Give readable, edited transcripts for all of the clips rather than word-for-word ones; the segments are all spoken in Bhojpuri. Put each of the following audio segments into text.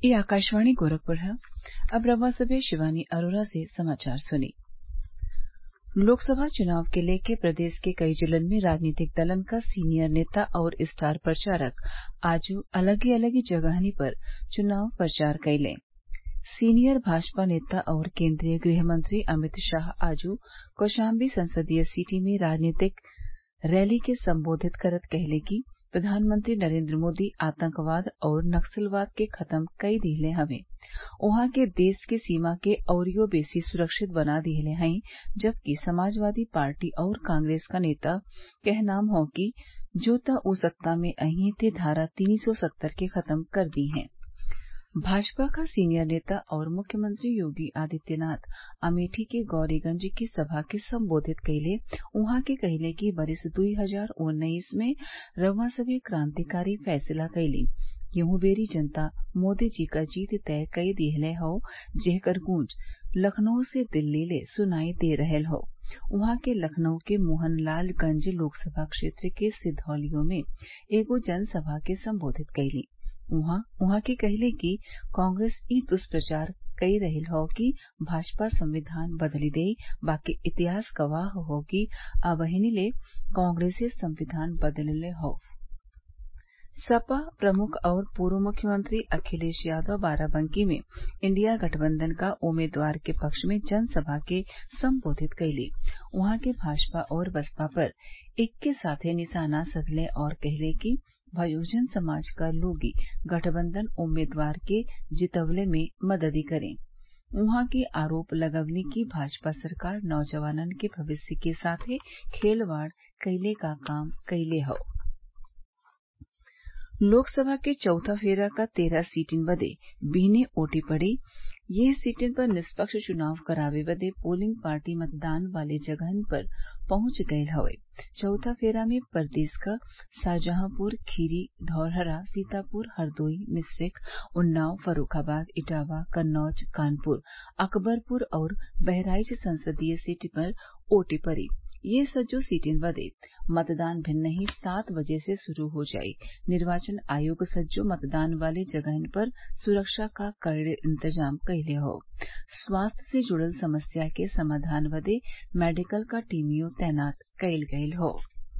ये आकाशवाणी गोरखपुर है। अब रवा से शिवानी अरोरा से समाचार सुनिए। लोकसभा चुनाव के लेके प्रदेश के कई जिलन में राजनीतिक दलन क सीनियर नेता और स्टार प्रचारक आजू अलगे अलगे जगहिनी पर चुनाव प्रचार कइले। सीनियर भाजपा नेता और केंद्रीय गृह मंत्री अमित शाह आजू कौशाम्बी संसदीय सीट में राजनीतिक रैली के संबोधित करत कहले कि प्रधानमंत्री नरेंद्र मोदी आतंकवाद और नक्सलवाद के खत्म कई दिहले हवे। उहाँ के देश के सीमा के अउरियो बेसी सुरक्षित बना दिहले हई, जबकि समाजवादी पार्टी और कांग्रेस क नेता कहनाम हौ कि जो त उ सत्ता में अइहे ते धारा 370 के खत्म कर दी हैं। भाजपा का सीनियर नेता और मुख्यमंत्री योगी आदित्यनाथ अमेठी के गौरीगंज की सभा के संबोधित कइले। उहाँ के कहले कि बरिस 2019 में रउआ सभे क्रांतिकारी फैसला कइली। केहू बेरी जनता मोदी जी क जीत तय कई दिहले हौ, जेकर गूंज लखनऊ से दिल्ली ले सुनाई दे रहल हौ। उहाँ के लखनऊ के मोहनलालगंज लोकसभा क्षेत्र के सिधौलियो में एगो जनसभा के संबोधित कइली। उहाँ के कहले कि कांग्रेस ई दुष्प्रचार कई रहल हौ कि भाजपा संविधान बदली देई, बाकी इतिहास गवाह हौ कि अबहिनी ले कांग्रेसे संविधान बदलले हौ। सपा प्रमुख और पूर्व मुख्यमंत्री अखिलेश यादव बाराबंकी में इंडिया गठबंधन का उम्मीदवार के पक्ष में जनसभा के संबोधित कइले। उहाँ के भाजपा और बसपा पर एके साथे निशाना साधले और कहले कि बहुजन समाज क लोगी गठबंधन उम्मीदवार के जितवले में मददी करें। उहाँ के आरोप लगवली कि भाजपा सरकार नौजवानन के भविष्य के साथे खेलवाड़ कइले क काम कइले हौ। लोकसभा के चौथा फेरा का 13 सीटिन बदे बिहने वोटे पड़ी। यह सीटिन पर निष्पक्ष चुनाव करावे बदे पोलिंग पार्टी मतदान वाले जगहन पर पहुंच गयल हवे। चौथा फेरा में प्रदेश क शाहजहांपुर, खीरी, धौरहरा, सीतापुर, हरदोई, मिश्रिख, उन्नाव, फर्रुखाबाद, इटावा, कन्नौज, कानपुर, अकबरपुर और बहराइच संसदीय सीट पर वोटे पड़ी। ये सज्जो सीटिन बदे मतदान भिन्नही 7 बजे से शुरू हो जाई। निर्वाचन आयोग सज्जो मतदान वाले जगहन पर सुरक्षा का कड़े इंतजाम कइले हौ। स्वास्थ्य से जुड़ल समस्या के समाधान बदे मेडिकल का टीमियो तैनात कइल गयल हौ।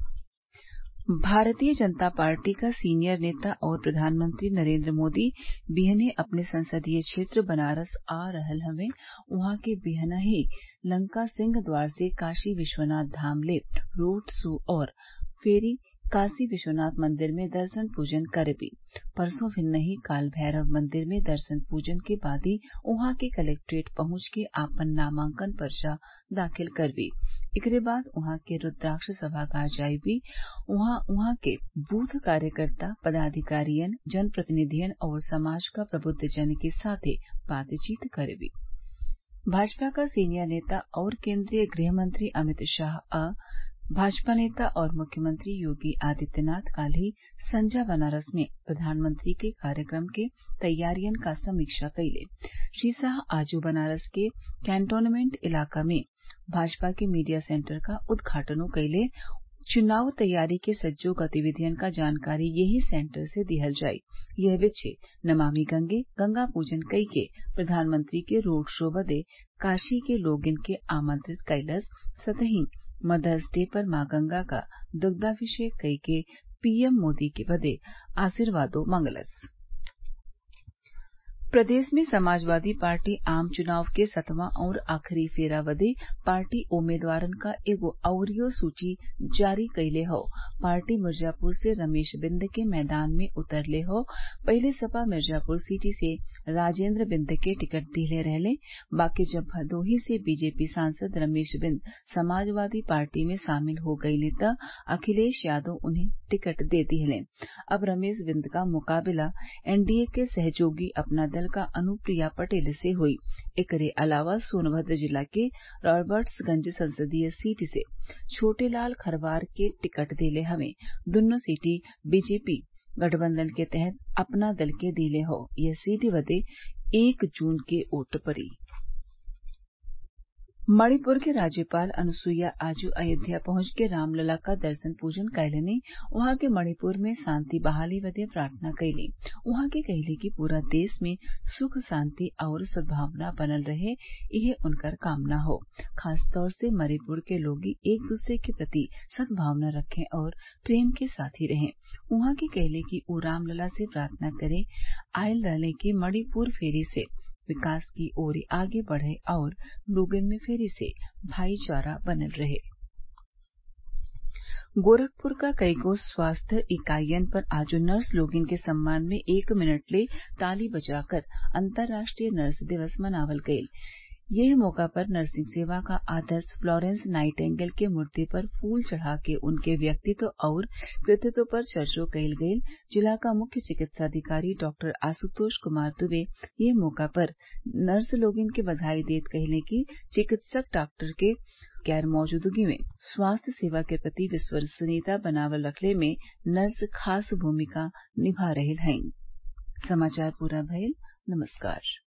भारतीय जनता पार्टी का सीनियर नेता और प्रधानमंत्री नरेंद्र मोदी बिहने अपने संसदीय क्षेत्र बनारस आ रहल हवे। उहाँ के बिहनही लंका सिंह द्वार से काशी विश्वनाथ धाम ले रोड शो और फेरी काशी विश्वनाथ मंदिर में दर्शन पूजन करबी। परसों भिन्नही काल भैरव मंदिर में दर्शन पूजन के बादी उहाँ के कलेक्ट्रेट पहुंच के आपन नामांकन पर्चा दाखिल करबी। एकरे बाद उहाँ के रुद्राक्ष सभागार जाइबी। उहाँ के बूथ कार्यकर्ता, पदाधिकारियन, जनप्रतिनिधियन और समाज का प्रबुद्ध जन के साथे बातचीत करबी। भाजपा का सीनियर नेता और केंद्रीय गृह मंत्री अमित शाह भाजपा नेता और मुख्यमंत्री योगी आदित्यनाथ काल्हि संजा बनारस में प्रधानमंत्री के कार्यक्रम के तैयारियन का समीक्षा कइले। श्री शाह आजू बनारस के कैंटोनमेंट इलाका में भाजपा के मीडिया सेंटर का उद्घाटनो कइले। चुनाव तैयारी के सज्जो गतिविधियन का जानकारी यही सेंटर से दिहल जाई। यह बिछे नमामि गंगे गंगा पूजन कई के प्रधानमंत्री के रोड शो बदे काशी के लोगिन के आमंत्रित कइलस। सतही मदर्स डे पर मां गंगा का दुग्धाभिषेक कई के पीएम मोदी के बदे आशीर्वादो मंगलस। प्रदेश में समाजवादी पार्टी आम चुनाव के 7वां और आखिरी फेरा बदे पार्टी उम्मीदवारन का एगो अउरियो सूची जारी कइले हौ। पार्टी मिर्जापुर से रमेश बिंद के मैदान में उतरले हौ। पहिले सपा मिर्जापुर सीटी से राजेंद्र बिंद के टिकट दिहले रहले। बाकी जब भदोही से बीजेपी सांसद रमेश बिंद समाजवादी पार्टी में शामिल हो गइले त अखिलेश यादव उन्हें टिकट दे दिहले। अब रमेश बिंद का मुकाबला एनडीए के सहयोगी अपना दल का अनुप्रिया पटेल से हुई। एकरे अलावा सोनभद्र जिला के रॉबर्ट्सगंज संसदीय सीट से छोटेलाल खरवार के टिकट देले हवे। दुन्नो सीटी बीजेपी गठबंधन के तहत अपना दल के दिले हौ। यह सीट बदे 1 जून के वोट पड़ी। मणिपुर के राज्यपाल अनुसुईया आज अयोध्या पहुंच के रामलला का दर्शन पूजन कइलनि। उहाँ के मणिपुर में शांति बहाली बदे प्रार्थना कइली। उहाँ के कइले कि पूरा देश में सुख शांति आउर सद्भावना बनल रहे, इहे उनकर कामना हो। खासतौर से मणिपुर के लोग एक दूसरे के प्रति सद्भावना रखें और प्रेम के साथी रहें। उहाँ के कइले कि उ रामलला से प्रार्थना करे आयल रहले कि मणिपुर फेरी से विकास की ओर आगे बढ़े और लोगन में फेरी से भाईचारा बनल रहे। गोरखपुर का कईगो स्वास्थ्य इकाईयन पर आज नर्स लोगन के सम्मान में 1 मिनट ले ताली बजाकर अंतर्राष्ट्रीय नर्स दिवस मनावल गयल। यह मौका पर नर्सिंग सेवा का आदर्श फ्लोरेंस नाइटिंगेल के मूर्ति पर फूल चढ़ा के उनके व्यक्तित्व और कृतित्व पर चर्चो कइल गयल। जिला का मुख्य चिकित्साधिकारी डॉक्टर आशुतोष कुमार दुबे ये मौका पर नर्स लोगन के बधाई देत कहले कि चिकित्सक डॉक्टर के गैर मौजूदगी में स्वास्थ्य सेवा के प्रति विश्वसनीयता बनावल रखले में नर्स खास भूमिका निभा रहल हईन। समाचार पूरा भइल। नमस्कार।